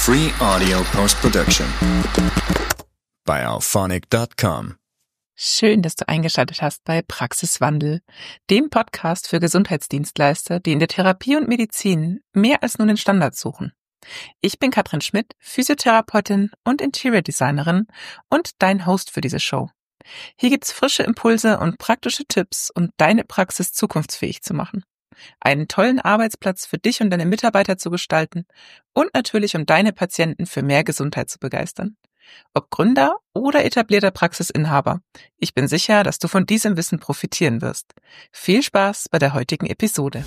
Free audio post-production by Auphonic.com. Schön, dass du eingeschaltet hast bei Praxiswandel, dem Podcast für Gesundheitsdienstleister, die in der Therapie und Medizin mehr als nur den Standard suchen. Ich bin Katrin Schmidt, Physiotherapeutin und Interior Designerin und dein Host für diese Show. Hier gibt's frische Impulse und praktische Tipps, um deine Praxis zukunftsfähig zu machen, einen tollen Arbeitsplatz für dich und deine Mitarbeiter zu gestalten und natürlich um deine Patienten für mehr Gesundheit zu begeistern. Ob Gründer oder etablierter Praxisinhaber, ich bin sicher, dass du von diesem Wissen profitieren wirst. Viel Spaß bei der heutigen Episode.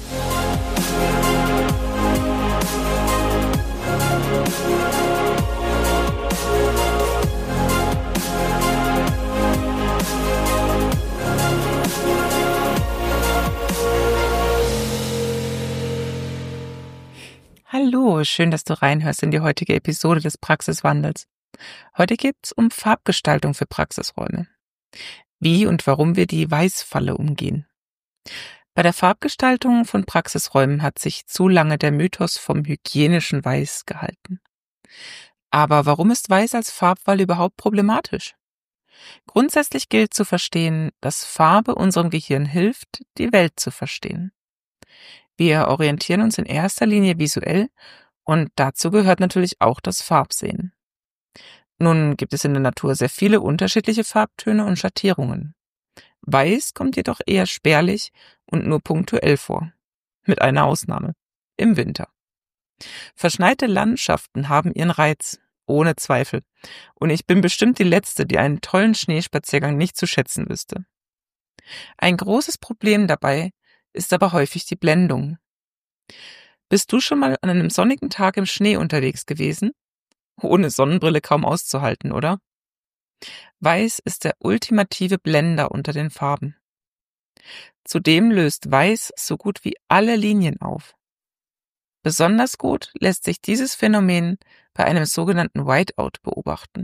Hallo, schön, dass du reinhörst in die heutige Episode des Praxiswandels. Heute geht's um Farbgestaltung für Praxisräume. Wie und warum wir die Weißfalle umgehen. Bei der Farbgestaltung von Praxisräumen hat sich zu lange der Mythos vom hygienischen Weiß gehalten. Aber warum ist Weiß als Farbwahl überhaupt problematisch? Grundsätzlich gilt zu verstehen, dass Farbe unserem Gehirn hilft, die Welt zu verstehen. Wir orientieren uns in erster Linie visuell und dazu gehört natürlich auch das Farbsehen. Nun gibt es in der Natur sehr viele unterschiedliche Farbtöne und Schattierungen. Weiß kommt jedoch eher spärlich und nur punktuell vor. Mit einer Ausnahme. Im Winter. Verschneite Landschaften haben ihren Reiz, ohne Zweifel. Und ich bin bestimmt die Letzte, die einen tollen Schneespaziergang nicht zu schätzen wüsste. Ein großes Problem dabei ist aber häufig die Blendung. Bist du schon mal an einem sonnigen Tag im Schnee unterwegs gewesen? Ohne Sonnenbrille kaum auszuhalten, oder? Weiß ist der ultimative Blender unter den Farben. Zudem löst Weiß so gut wie alle Linien auf. Besonders gut lässt sich dieses Phänomen bei einem sogenannten Whiteout beobachten.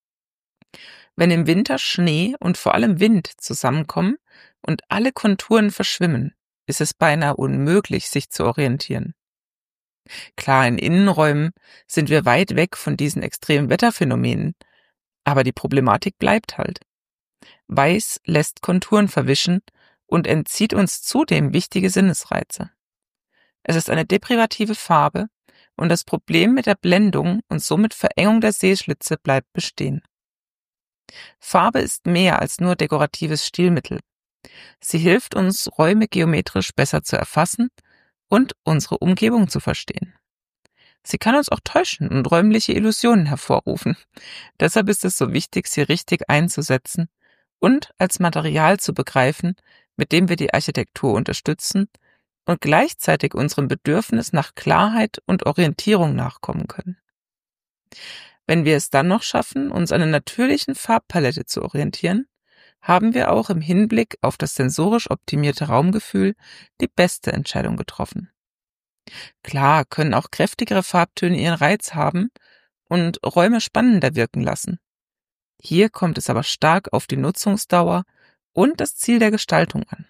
Wenn im Winter Schnee und vor allem Wind zusammenkommen und alle Konturen verschwimmen, ist es beinahe unmöglich, sich zu orientieren. Klar, in Innenräumen sind wir weit weg von diesen extremen Wetterphänomenen, aber die Problematik bleibt halt. Weiß lässt Konturen verwischen und entzieht uns zudem wichtige Sinnesreize. Es ist eine deprivative Farbe und das Problem mit der Blendung und somit Verengung der Sehschlitze bleibt bestehen. Farbe ist mehr als nur dekoratives Stilmittel. Sie hilft uns, Räume geometrisch besser zu erfassen und unsere Umgebung zu verstehen. Sie kann uns auch täuschen und räumliche Illusionen hervorrufen. Deshalb ist es so wichtig, sie richtig einzusetzen und als Material zu begreifen, mit dem wir die Architektur unterstützen und gleichzeitig unserem Bedürfnis nach Klarheit und Orientierung nachkommen können. Wenn wir es dann noch schaffen, uns an einer natürlichen Farbpalette zu orientieren, haben wir auch im Hinblick auf das sensorisch optimierte Raumgefühl die beste Entscheidung getroffen. Klar können auch kräftigere Farbtöne ihren Reiz haben und Räume spannender wirken lassen. Hier kommt es aber stark auf die Nutzungsdauer und das Ziel der Gestaltung an.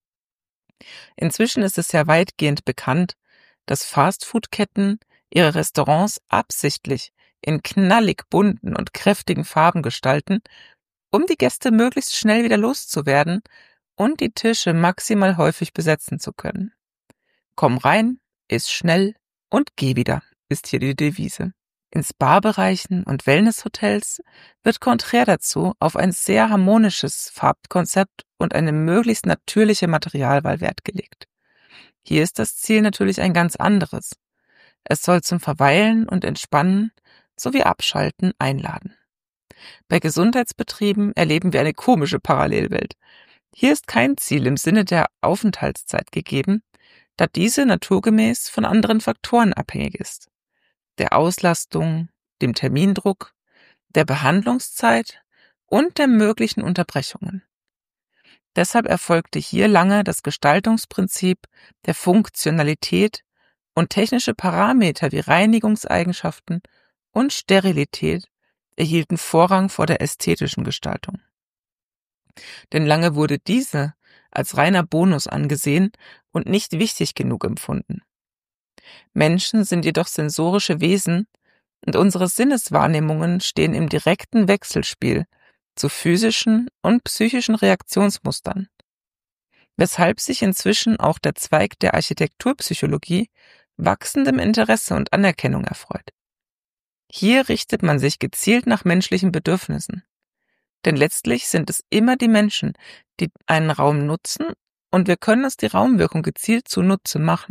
Inzwischen ist es ja weitgehend bekannt, dass Fastfood-Ketten ihre Restaurants absichtlich in knallig bunten und kräftigen Farben gestalten, um die Gäste möglichst schnell wieder loszuwerden und die Tische maximal häufig besetzen zu können. Komm rein, iss schnell und geh wieder, ist hier die Devise. In Spa-Bereichen und Wellnesshotels wird konträr dazu auf ein sehr harmonisches Farbkonzept und eine möglichst natürliche Materialwahl Wert gelegt. Hier ist das Ziel natürlich ein ganz anderes. Es soll zum Verweilen und Entspannen sowie Abschalten einladen. Bei Gesundheitsbetrieben erleben wir eine komische Parallelwelt. Hier ist kein Ziel im Sinne der Aufenthaltszeit gegeben, da diese naturgemäß von anderen Faktoren abhängig ist. Der Auslastung, dem Termindruck, der Behandlungszeit und der möglichen Unterbrechungen. Deshalb erfolgte hier lange das Gestaltungsprinzip der Funktionalität und technische Parameter wie Reinigungseigenschaften und Sterilität erhielten Vorrang vor der ästhetischen Gestaltung. Denn lange wurde diese als reiner Bonus angesehen und nicht wichtig genug empfunden. Menschen sind jedoch sensorische Wesen Und unsere Sinneswahrnehmungen stehen im direkten Wechselspiel zu physischen und psychischen Reaktionsmustern, weshalb sich inzwischen auch der Zweig der Architekturpsychologie wachsendem Interesse und Anerkennung erfreut. Hier richtet man sich gezielt nach menschlichen Bedürfnissen, denn letztlich sind es immer die Menschen, die einen Raum nutzen, und wir können uns die Raumwirkung gezielt zunutze machen.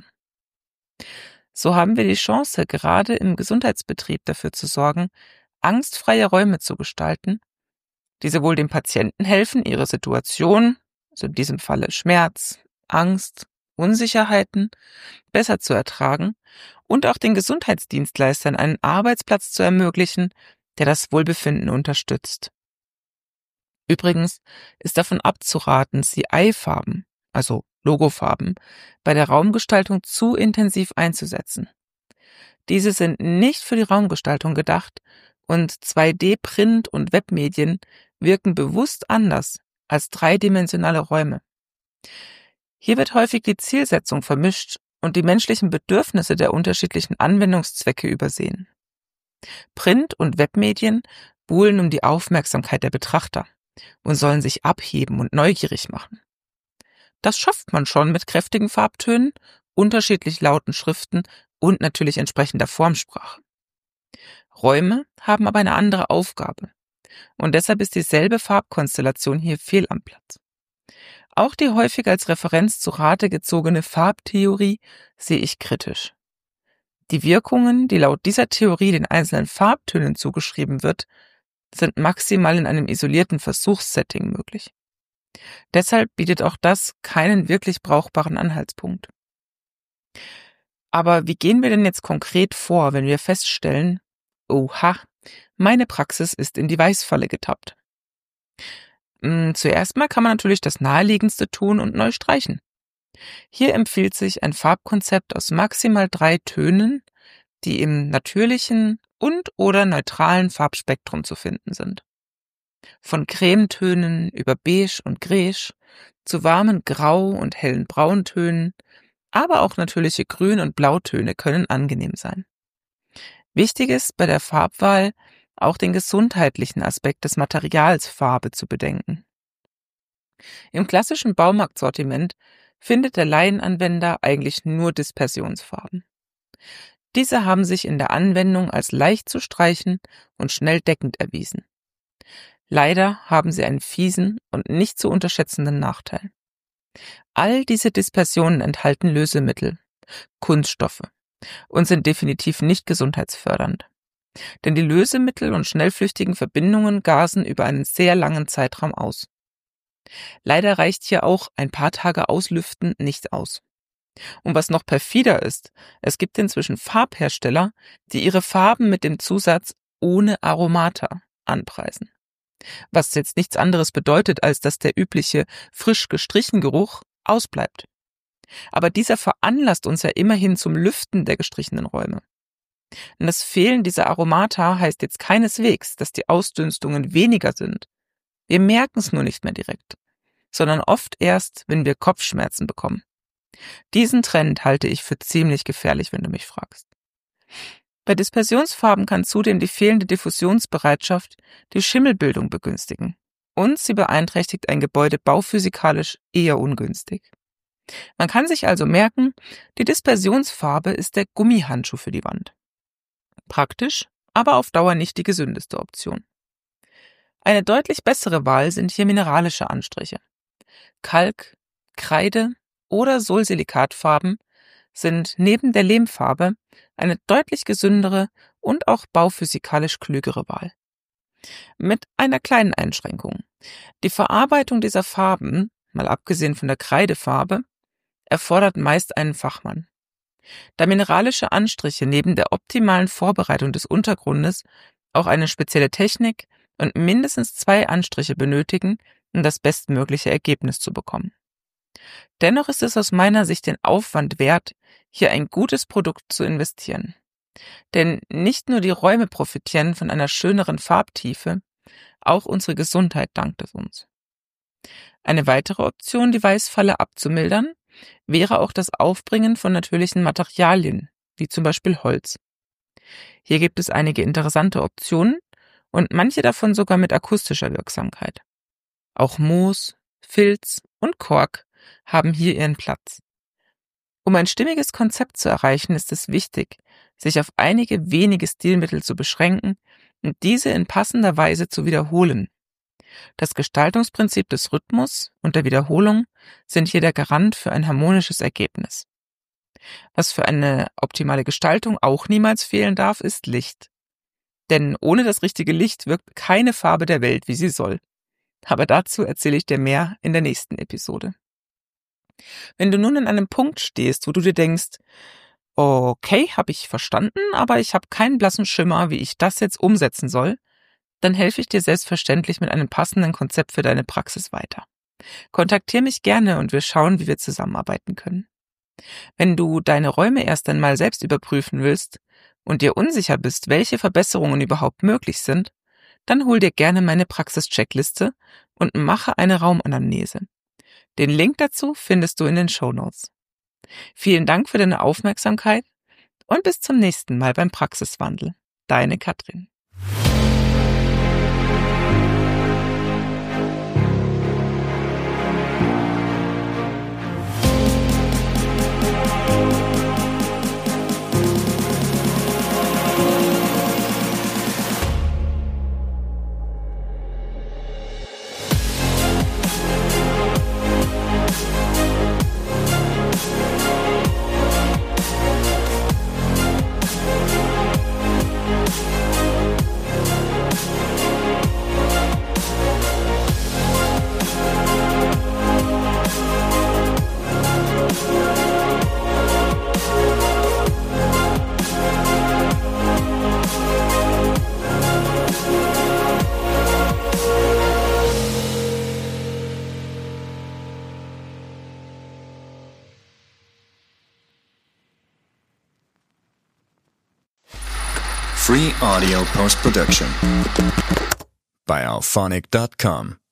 So haben wir die Chance, gerade im Gesundheitsbetrieb dafür zu sorgen, angstfreie Räume zu gestalten, die sowohl dem Patienten helfen, ihre Situation, also in diesem Falle Schmerz, Angst, Unsicherheiten, besser zu ertragen und auch den Gesundheitsdienstleistern einen Arbeitsplatz zu ermöglichen, der das Wohlbefinden unterstützt. Übrigens ist davon abzuraten, CI-Farben, also Logofarben, bei der Raumgestaltung zu intensiv einzusetzen. Diese sind nicht für die Raumgestaltung gedacht und 2D-Print- und Webmedien wirken bewusst anders als dreidimensionale Räume. Hier wird häufig die Zielsetzung vermischt und die menschlichen Bedürfnisse der unterschiedlichen Anwendungszwecke übersehen. Print- und Webmedien buhlen um die Aufmerksamkeit der Betrachter und sollen sich abheben und neugierig machen. Das schafft man schon mit kräftigen Farbtönen, unterschiedlich lauten Schriften und natürlich entsprechender Formsprache. Räume haben aber eine andere Aufgabe und deshalb ist dieselbe Farbkonstellation hier fehl am Platz. Auch die häufig als Referenz zu Rate gezogene Farbtheorie sehe ich kritisch. Die Wirkungen, die laut dieser Theorie den einzelnen Farbtönen zugeschrieben wird, sind maximal in einem isolierten Versuchssetting möglich. Deshalb bietet auch das keinen wirklich brauchbaren Anhaltspunkt. Aber wie gehen wir denn jetzt konkret vor, wenn wir feststellen, oha, meine Praxis ist in die Weißfalle getappt? Zuerst mal kann man natürlich das Naheliegendste tun und neu streichen. Hier empfiehlt sich ein Farbkonzept aus maximal 3 Tönen, die im natürlichen und/oder neutralen Farbspektrum zu finden sind. Von Cremetönen über Beige und Grège zu warmen Grau- und hellen Brauntönen, aber auch natürliche Grün- und Blautöne können angenehm sein. Wichtig ist bei der Farbwahl auch den gesundheitlichen Aspekt des Materials Farbe zu bedenken. Im klassischen Baumarktsortiment findet der Laienanwender eigentlich nur Dispersionsfarben. Diese haben sich in der Anwendung als leicht zu streichen und schnell deckend erwiesen. Leider haben sie einen fiesen und nicht zu unterschätzenden Nachteil. All diese Dispersionen enthalten Lösemittel, Kunststoffe, und sind definitiv nicht gesundheitsfördernd. Denn die Lösemittel und schnellflüchtigen Verbindungen gasen über einen sehr langen Zeitraum aus. Leider reicht hier auch ein paar Tage Auslüften nicht aus. Und was noch perfider ist, es gibt inzwischen Farbhersteller, die ihre Farben mit dem Zusatz ohne Aromata anpreisen. Was jetzt nichts anderes bedeutet, als dass der übliche frisch gestrichen Geruch ausbleibt. Aber dieser veranlasst uns ja immerhin zum Lüften der gestrichenen Räume. Und das Fehlen dieser Aromata heißt jetzt keineswegs, dass die Ausdünstungen weniger sind. Wir merken es nur nicht mehr direkt, sondern oft erst, wenn wir Kopfschmerzen bekommen. Diesen Trend halte ich für ziemlich gefährlich, wenn du mich fragst. Bei Dispersionsfarben kann zudem die fehlende Diffusionsbereitschaft die Schimmelbildung begünstigen und sie beeinträchtigt ein Gebäude bauphysikalisch eher ungünstig. Man kann sich also merken, die Dispersionsfarbe ist der Gummihandschuh für die Wand. Praktisch, aber auf Dauer nicht die gesündeste Option. Eine deutlich bessere Wahl sind hier mineralische Anstriche. Kalk, Kreide oder Sulsilikatfarben sind neben der Lehmfarbe eine deutlich gesündere und auch bauphysikalisch klügere Wahl. Mit einer kleinen Einschränkung. Die Verarbeitung dieser Farben, mal abgesehen von der Kreidefarbe, erfordert meist einen Fachmann. Da mineralische Anstriche neben der optimalen Vorbereitung des Untergrundes auch eine spezielle Technik und mindestens 2 Anstriche benötigen, um das bestmögliche Ergebnis zu bekommen. Dennoch ist es aus meiner Sicht den Aufwand wert, hier ein gutes Produkt zu investieren. Denn nicht nur die Räume profitieren von einer schöneren Farbtiefe, auch unsere Gesundheit dankt es uns. Eine weitere Option, die Weißfalle abzumildern, wäre auch das Aufbringen von natürlichen Materialien, wie zum Beispiel Holz. Hier gibt es einige interessante Optionen und manche davon sogar mit akustischer Wirksamkeit. Auch Moos, Filz und Kork haben hier ihren Platz. Um ein stimmiges Konzept zu erreichen, ist es wichtig, sich auf einige wenige Stilmittel zu beschränken und diese in passender Weise zu wiederholen. Das Gestaltungsprinzip des Rhythmus und der Wiederholung sind hier der Garant für ein harmonisches Ergebnis. Was für eine optimale Gestaltung auch niemals fehlen darf, ist Licht. Denn ohne das richtige Licht wirkt keine Farbe der Welt, wie sie soll. Aber dazu erzähle ich dir mehr in der nächsten Episode. Wenn du nun an einem Punkt stehst, wo du dir denkst, okay, habe ich verstanden, aber ich habe keinen blassen Schimmer, wie ich das jetzt umsetzen soll, dann helfe ich dir selbstverständlich mit einem passenden Konzept für deine Praxis weiter. Kontaktiere mich gerne und wir schauen, wie wir zusammenarbeiten können. Wenn du deine Räume erst einmal selbst überprüfen willst und dir unsicher bist, welche Verbesserungen überhaupt möglich sind, dann hol dir gerne meine Praxis-Checkliste und mache eine Raumanamnese. Den Link dazu findest du in den Shownotes. Vielen Dank für deine Aufmerksamkeit und bis zum nächsten Mal beim Praxiswandel. Deine Katrin. Free audio post-production by alphonic.com.